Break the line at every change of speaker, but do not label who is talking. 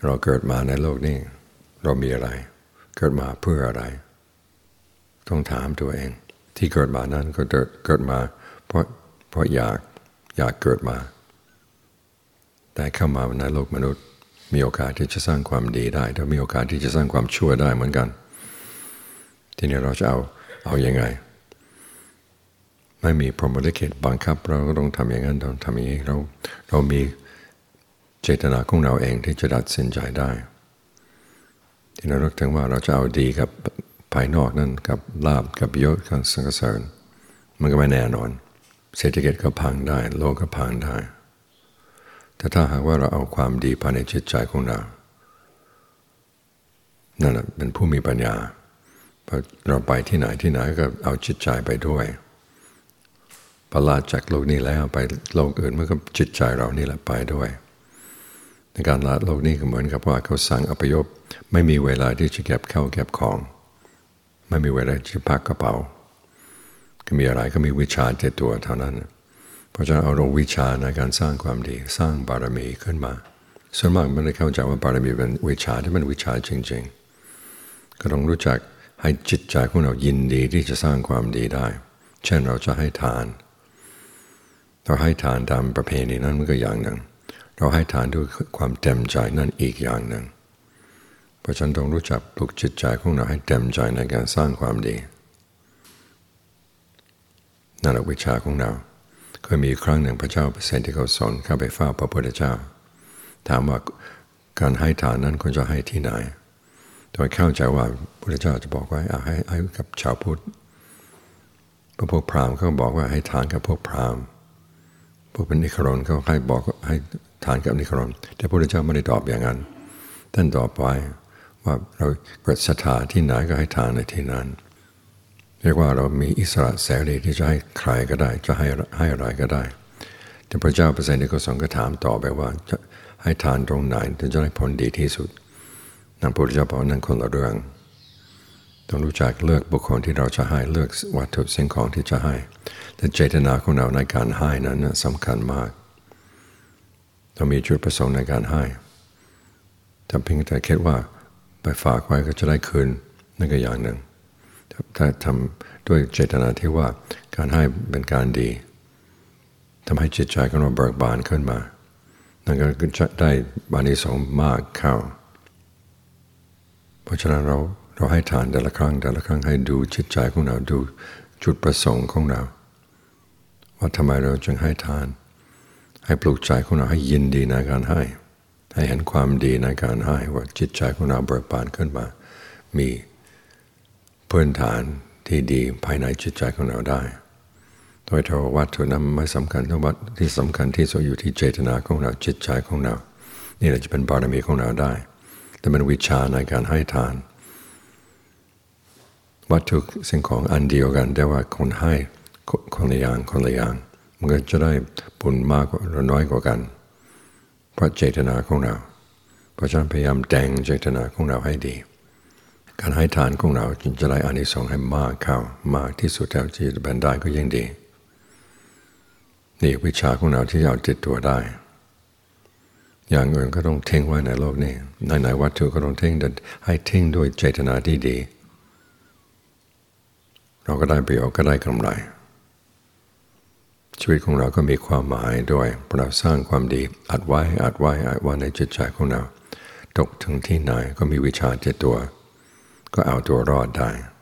เราเกิดมาในโลกนี้เรามีอะไรเกิดมาเพื่ออะไรต้องถามตัวเองที่เกิดมานั้นก็เกิดมาเพราะอยากเกิดมาแต่เข้ามาในโลกมนุษย์มีโอกาสที่จะสร้างความดีได้แต่มีโอกาสที่จะสร้างความชั่วได้เหมือนกันทีนี้เราจะเอายังไงไม่มีพรหมลิขิตบังคับเราก็ต้องทำอย่างนั้นต้องทำอย่างนี้เรามีเจตนาของเราเองที่จะตัดสินใจได้ที่เราถึงว่าเราจะเอาดีกับภายนอกนั่นกับลาภกับยศกับสรรเสริญมันก็ไม่แน่นอนเศรษฐกิจก็พังได้โลกก็พังได้แต่ถ้าหากว่าเราเอาความดีภายในจิตใจของเรานั่นแหละเป็นผู้มีปัญญาพอเราไปที่ไหนก็เอาจิตใจไปด้วยประหลาดจากโลกนี้แล้วไปโลกอื่นมันก็จิตใจเรานี่แหละไปด้วยในการละโลกนี้ก็เหมือนกับว่าเขาสั่งอพยพไม่มีเวลาที่จะเก็บข้าวเก็บของไม่มีเวลาที่จะพักกระเป๋าก็มีอะไรก็มีวิชาในตัวเท่านั้นเพราะฉะนั้นเอาวิชาในการสร้างความดีสร้างบารมีขึ้นมาส่วนมากไม่ได้เข้าใจว่าบารมีเป็นวิชาที่เป็นวิชาจริงๆก็ต้องรู้จักให้จิตใจของเรายินดีที่จะสร้างความดีได้เช่นเราจะให้ทานเราให้ทานตามประเพณีนั้นมันก็อย่างหนึ่งเราให้ทานด้วยความเต็มใจนั่นอีกอย่างหนึ่งเพราะฉะนั้นต้องรู้จักปลุกจิตใจของเราให้เต็มใจในการสร้างความดีนั่นแหละวิชาของเราเคยมีครั้งหนึ่งพระเจ้าเปรตที่เขาสอนเข้าไปเฝ้าพระพุทธเจ้าถามว่าการให้ทานนั้นควรจะให้ที่ไหนโดยเข้าใจว่าพระพุทธเจ้าจะบอกว่าให้กับชาวพุทธพวกพราหมณ์เขาบอกว่าให้ทานกับพวกพราหมณ์พวกเป็นนิครนเขาให้บอกให้ทานกับนิครนแต่พระพุทธเจ้าไม่ได้ตอบอย่างนั้นท่านตอบไว้ว่าเราเกิดศรัทธาที่ไหนก็ให้ทานในที่นั้นเรียกว่าเรามีอิสระเสรีที่จะให้ใครก็ได้จะให้อะไรก็ได้แต่พระเจ้าเปรตที่เขาสอนก็ถามต่อไปว่าจะให้ทานตรงไหนถึงจะได้ผลดีที่สุดนั่นพระพุทธเจ้าบอกนั่นคนละเรื่องต้องรู้จักเลือกบุคคลที่เราจะให้เลือกวัตถุสิ่งของที่จะให้แต่เจตนาของเราในการให้นั้นสำคัญมากต้องมีจุดประสงค์ในการให้ถ้าเพียงแต่คิดว่าไปฝากไว้ก็จะได้คืนนั่นก็อย่างหนึ่งถ้าทำด้วยเจตนาที่ว่าการให้เป็นการดีทำให้จิตใจของเราเบิกบานขึ้นมานั่นก็จะได้อานิสงส์มากเข้าเพราะฉะนั้นเราให้ทานแต่ละครั้งให้ดูจิตใจของเราดูจุดประสงค์ของเราว่าทำไมเราจึงให้ทานให้ปลุกใจของเราให้ยินดีในการให้เห็นความดีในการให้ว่าจิตใจของเราเบิกบานขึ้นมามีพื้นฐานที่ดีภายในจิตใจของเราได้โดยที่วัตถุนั้นไม่สำคัญที่วัตถุที่สำคัญที่สุดอยู่ที่เจตนาของเราจิตใจของเรานี่แหละจะเป็นบารมีของเราได้แต่เป็นวิชาในการให้ทานวัตถุสิ่งของอันเดียวกันแต่ว่าคนให้คนละอย่างมันก็จะได้ผลมากกว่าหรือน้อยกว่ากันเพราะเจตนาของเราเพราะฉะนั้นพยายามแต่งเจตนาของเราให้ดีการให้ทานของเราจึงจะได้อานิสงส์ให้มากเข้ามากที่สุดแล้วที่จะเป็นได้ก็ยิ่งดีนี่วิชาของเราที่เอาติดตัวได้อย่างอื่นก็ต้องทิ้งไว้ในโลกนี้ในวัตถุก็ต้องทิ้งแต่ให้ทิ้งด้วยเจตนาที่ดีเราก็ได้ประโยชน์ก็ได้กำไรชีวิตของเราก็มีความหมายด้วยเราสร้างความดีอัดไว้ในจิตใจของเราตกถึงที่ไหนก็มีวิชาติดตัวก็เอาตัวรอดได้